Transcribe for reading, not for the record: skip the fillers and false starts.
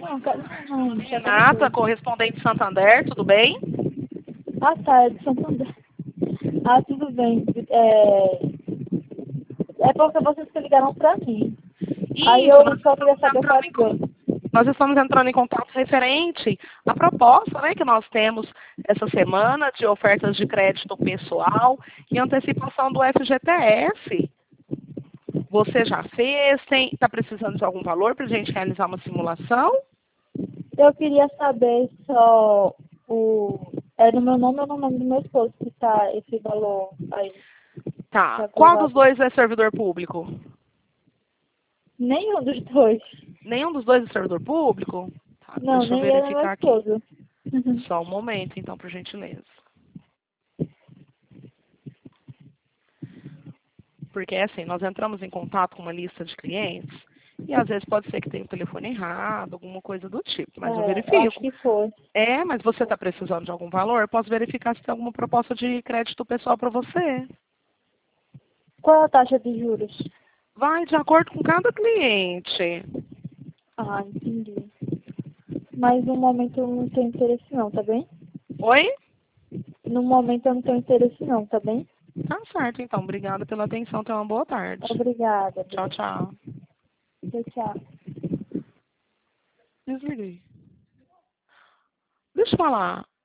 Não, Renata, correspondente Santander, tudo bem? Ah, tá, é de Santander. Ah, tudo bem. É porque vocês que ligaram pra mim. Aí Isso, eu só queria saber qual é a coisa. nós estamos entrando em contato referente à proposta, né, que nós temos essa semana de ofertas de crédito pessoal e antecipação do FGTS. Você já fez? Está precisando de algum valor para a gente realizar uma simulação? Eu queria saber só é no meu nome ou no nome do meu esposo que tá esse valor aí. Tá. Tá Qual dos aprovado. dois é servidor público? Nenhum dos dois. Nenhum dos dois é servidor público? Tá, Não, deixa eu nem ele nem meu verificar aqui. esposo. Uhum. Só um momento, então, por gentileza. Porque, assim, nós entramos em contato com uma lista de clientes e, às vezes, pode ser que tenha o telefone errado, alguma coisa do tipo, mas eu É, eu acho verifico. que foi. É, mas você está precisando de algum valor? Eu posso verificar se tem alguma proposta de crédito pessoal para você. Qual é a taxa de juros? Vai de acordo com cada cliente. Ah, entendi. Mas no momento eu não tenho interesse não, tá bem? Oi? No momento eu não tenho interesse não, tá bem? Tá certo, então. Obrigada pela atenção. Tenha uma boa tarde. Obrigada, Tchau, beijo. tchau. Tchau, tchau. Desliguei. Deixa eu falar.